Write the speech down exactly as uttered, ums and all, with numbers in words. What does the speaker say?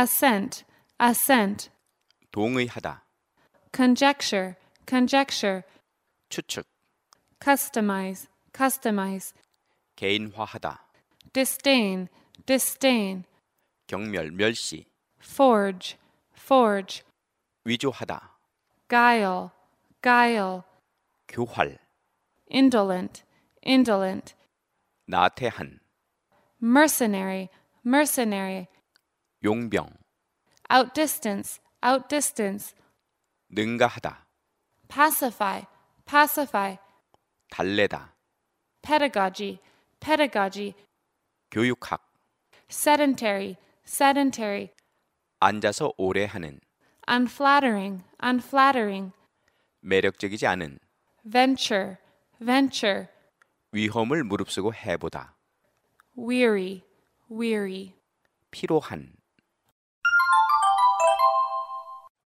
assent, assent, 동의하다, conjecture, conjecture, 추측, customize, customize, 개인화하다, disdain, disdain, 경멸, 멸시, forge, forge, 위조하다, guile, guile, 교활, indolent, indolent, 나태한, mercenary, mercenary, 용병, outdistance, outdistance, 능가하다, pacify, pacify, 달래다, pedagogy, pedagogy, 교육학, sedentary, sedentary, 앉아서 오래 하는, unflattering, unflattering, 매력적이지 않은, venture, venture, 위험을 무릅쓰고 해보다, weary, weary, 피로한,